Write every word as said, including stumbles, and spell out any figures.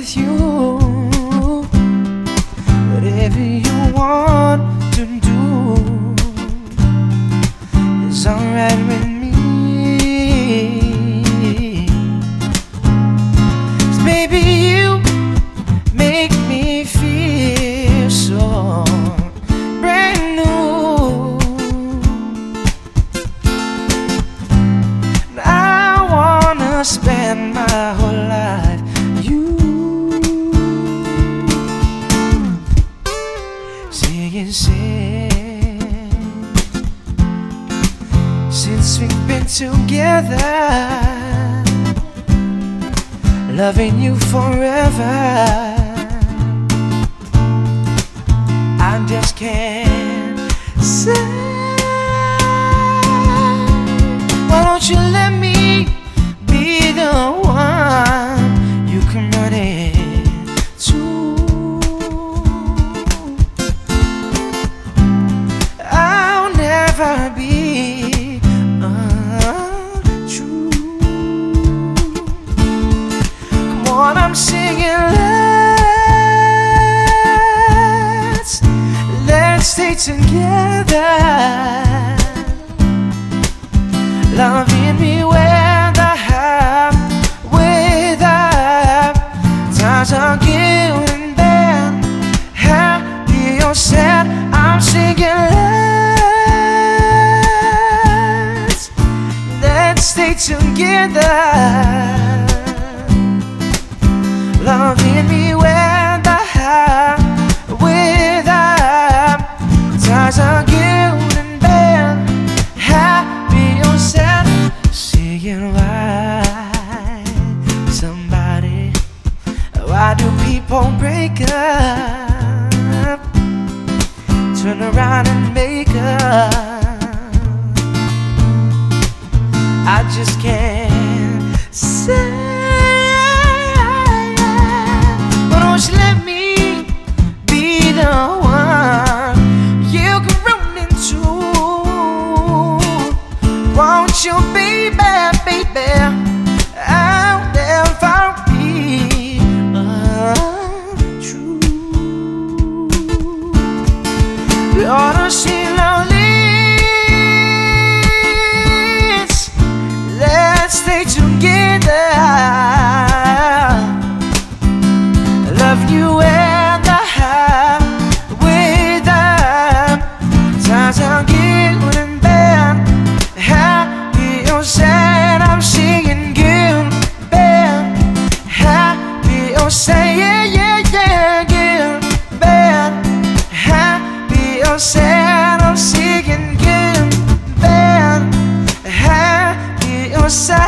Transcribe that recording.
with you. Whatever you want to do is alright with me. 'Cause baby, you make me feel so brand new. And I wanna spend my whole life with you. Saying, say, since we've been together, loving you forever, I just can't say. Why don't you let me be the one you can run into? I'll never be untrue. Come on, I'm singing, let's let's stay together, loving me with a half, with a times are good and bad, happy or sad. I'm singing, let's let's stay together, loving me with a half, with a times are good and bad, happy or sad. Saying, why, somebody, why do people break up, turn around and make up? I just can't say. Why don't you let me be the one you can run into? Won't you, baby, baby? I'll never be untrue. We ought to see lonely. Let's stay together, love you and the half, with the times are good and bad, happy or sad. I'm singing good, bad, happy or sad. Yeah, yeah, yeah, good, bad, happy or sad. I'm singing good, bad, happy or sad.